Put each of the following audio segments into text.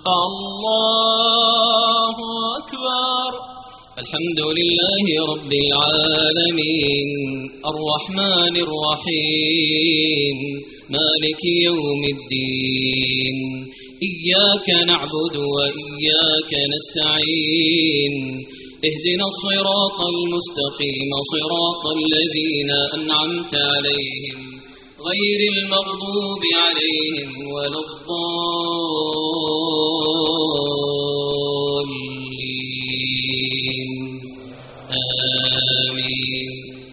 الله أكبر. الحمد لله رب العالمين الرحمن الرحيم مالك يوم الدين إياك نعبد وإياك نستعين اهدنا الصراط المستقيم صراط الذين أنعمت عليهم غير المغضوب عليهم ولا الضالين آمين.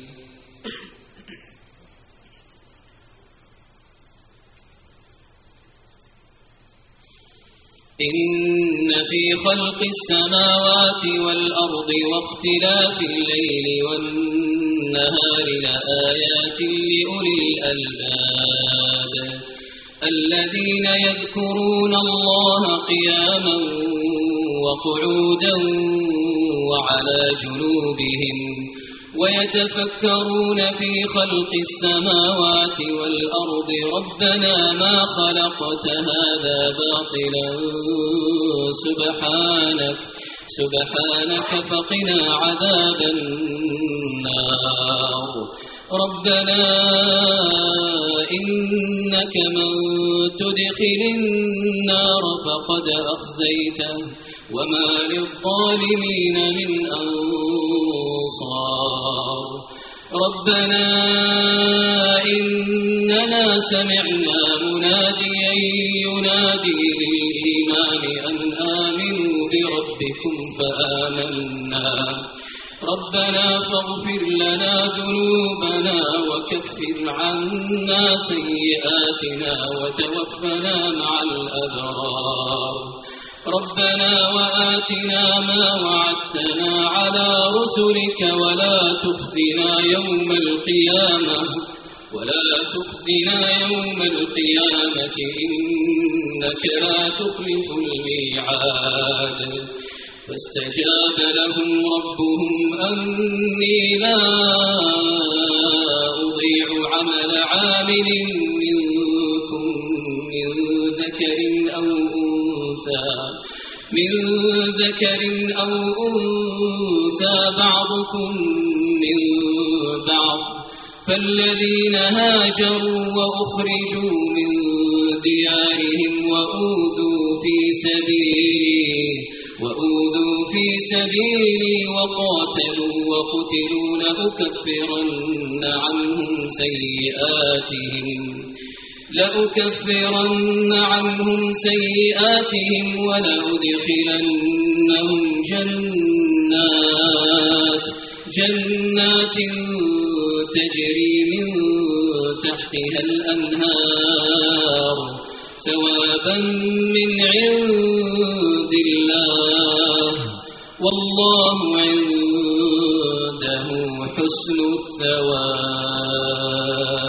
إن في خلق السماوات والأرض واختلاف الليل والنهار لآيات لأولي الألباب الذين يذكرون الله قياما وقعودا وعلى جنوبهم ويتفكرون في خلق السماوات والأرض ربنا ما خلقت هذا باطلا سبحانك فقنا عذاب النار. ربنا إنك من تدخل النار فقد أخزيته وما للظالمين من أنصار. ربنا إننا سمعنا مناديا ينادي للإيمان أن آمنوا بربكم فآمنا. ربنا فاغفر لنا ذنوبنا وكفر عنا سيئاتنا وتوفنا مع الأبرار. ربنا وآتنا ما وعدتنا على رسلك ولا تخزنا يوم القيامة إنك لا تخلف الميعاد. فاستجاب لهم ربهم أني لا أضيع عمل عامل منكم من ذكر أو أنثى بعضكم من بعض. فالذين هاجروا وأخرجوا من ديارهم وأوذوا في سبيلي وقاتلوا وقتلوا لأكفرن عنهم سيئاتهم ولأدخلنهم جنات تجري من تحتها الأنهار ثوابا من عند الله والله عنده حسن الثواب.